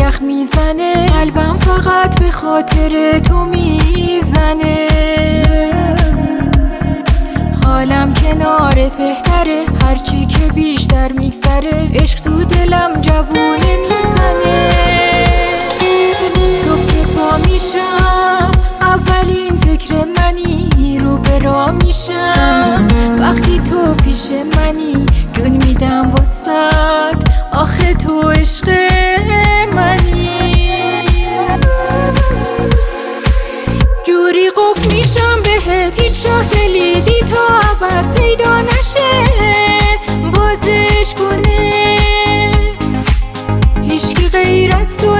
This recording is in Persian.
یخ میزنه، قلبم فقط به خاطر تو میزنه. حالم کنارت بهتره، هرچی که بیشتر میگذره عشق تو دلم جوونه میزنه. صبح که پا میشم اولین فکر منی، رو به راه میشم وقتی تو پیش منی. جون میدم واسد آخه تو عشق منی. جوری قفل میشم بهت هیچ راه دلی دی تا ابد پیدا نشه.